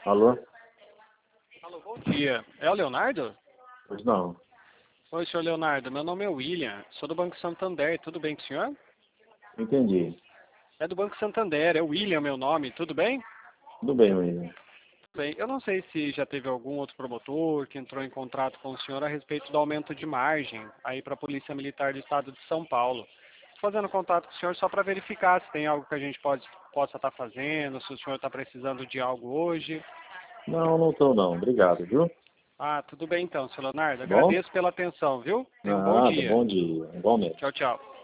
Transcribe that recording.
Alô? Alô, bom dia. É o Leonardo? Pois não. Oi, senhor Leonardo. Meu nome é William. Sou do Banco Santander. Tudo bem com o senhor? Entendi. É do Banco Santander. É William meu nome. Tudo bem? Tudo bem, William. Tudo bem. Eu não sei se já teve algum outro promotor que entrou em contato com o senhor a respeito do aumento de margem aí para a Polícia Militar do Estado de São Paulo. Estou fazendo contato com o senhor só para verificar se tem algo que a gente possa estar fazendo, se o senhor está precisando de algo hoje. Não estou não. Obrigado, viu? Ah, tudo bem então, senhor Leonardo. Tá bom? Agradeço pela atenção, viu? Tenha um bom Nada, dia. bom dia. Igualmente. Tchau, tchau.